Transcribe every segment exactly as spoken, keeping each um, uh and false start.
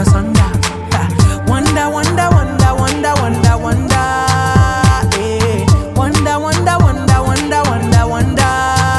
asunder. Ha. Wonder, wonder, wonder, wonder, wonder, wonder. Eh. Wonder, wonder, wonder, wonder, wonder, wonder.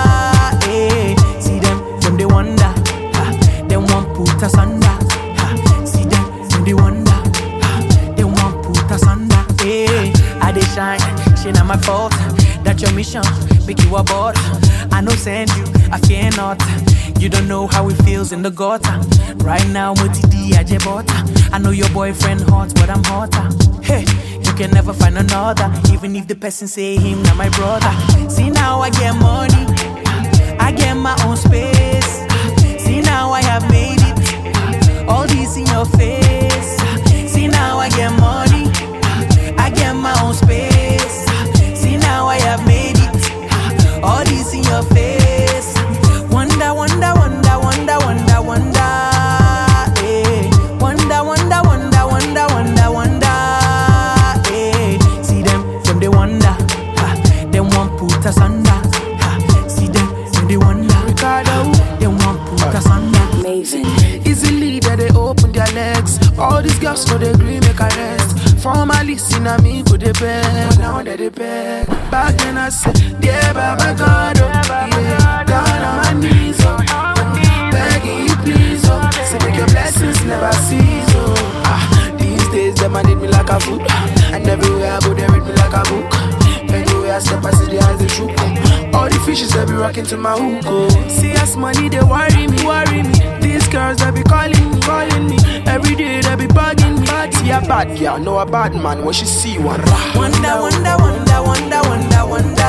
Eh. See them, them they wonder. Ha. They want put asunder. Ha. See them, them they wonder. Ha. They want put asunder. Eh. I they shine, shine not my fault. That your mission, make you a board. I know send you, I fear not. You don't know how it feels in the gutter. Right now, Mutidi Ajebota. I know your boyfriend hot, but I'm hotter. Hey, you can never find another. Even if the person say him, not my brother. See now I get money, I get my own space. See now I have made it, all this in your face. See now I get money, I get my own space. See now I have made it, all this in your face. Wonder, wonder, wonder, wonder, wonder, wonder. Eh. Wonder, wonder, wonder, wonder, wonder, wonder. Eh. See them, them they wonder. Ha. Them want put us under. Ha. See them, them they wonder. Ricardo, them want put us under. Amazing. Easily that they open their legs. All these girls know they agree make a rest. Formally seen a me go they beg, but now they they beg. Back then I said, yeah, Baba God, oh, yeah, down on my knees, oh, begging you please, oh, say make your blessings never cease, oh. Ah, these days them I need me like a food, and everywhere I go they read me like a book. Anywhere I step I see the eyes they shook, oh. All the fishes they be rocking to my hook, oh. See us money they worry me, worry me. These girls they be calling me, calling me. Every day they be bugging me. See a bad girl, know a bad man when she see one. Wonder, wonder, wonder, wonder, wonder, wonder.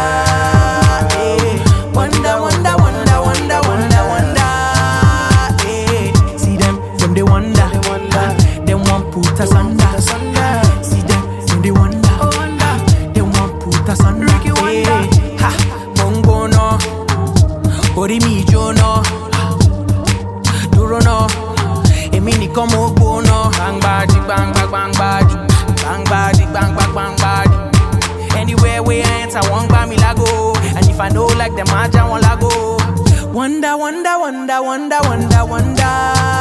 Eh. Wonder, wonder, wonder, wonder, wonder, wonder. Eh. See them, them they wonder. Them want put us under. See them, them they wonder. Them want put us under. Eh. Ha, bongo no, ori mi jo no, duro no. Emini como bono, bang body, bang bang bang body, bang body, bang bang bang body. Anywhere we enter, one by me lago, and if I know like them, I just want lago. Wonder, wonder, wonder, wonder, wonder, wonder.